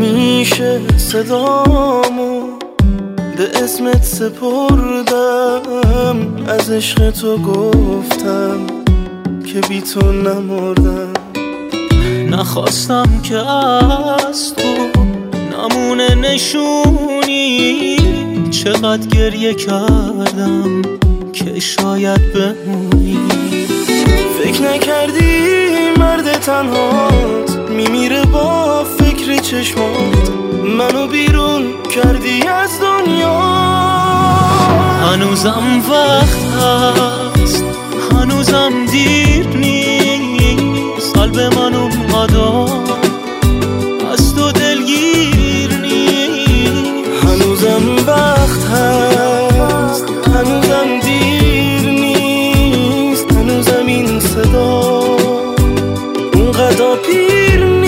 همیشه صدامو به اسمت سپردم، از عشق تو گفتم که بی تو نمردم. نخواستم که از تو نمونه نشونی، چقدر گریه کردم که شاید بمونی. فکر نکردی مرد تنهات میمیره با فکر چشمات، منو بیرون کردی از دنیا. هنوزم وقت هست، هنوزم دیر نیست، قلب من اونقدر از تو دلگیر نیست. هنوزم وقت هست، هنوزم دیر نیست، هنوزم این صدا اونقدر پیر نیست.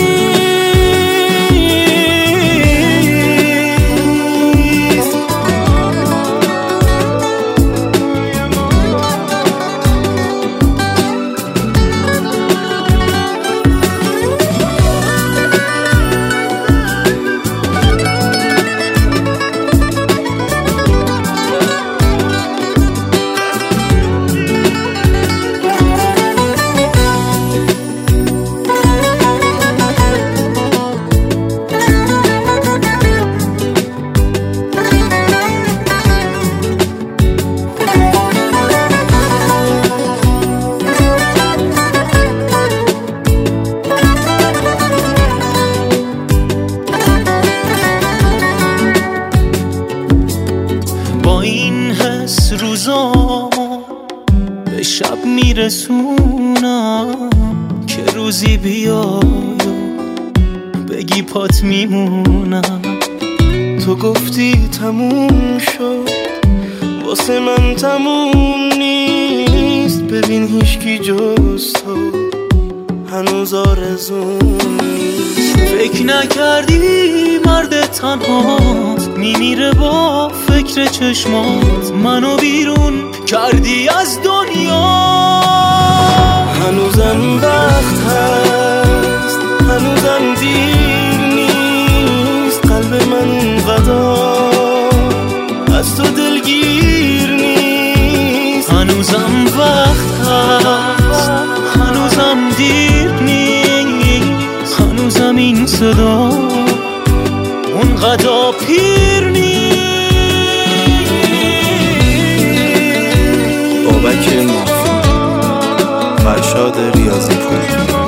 روزامو به شب میرسونم که روزی بیای بگی پات میمونم. تو گفتی تموم شد، واسه من تموم نیست. ببین هیچکی جز تو هنوز آرزوم نیست. فکر نکردی مرد تنهات میمیره با فکر چشمات، منو بیرون کردی از دنیا. هنوزم وقت هست، هنوزم دیر نیست، قلب من اونقدر از تو دلگیر نیست. هنوزم وقت هست، هنوزم دیر نیست، هنوزم این صدا اونقدر پیر نیست. بابک مافی، فرشاد ریاضی پور.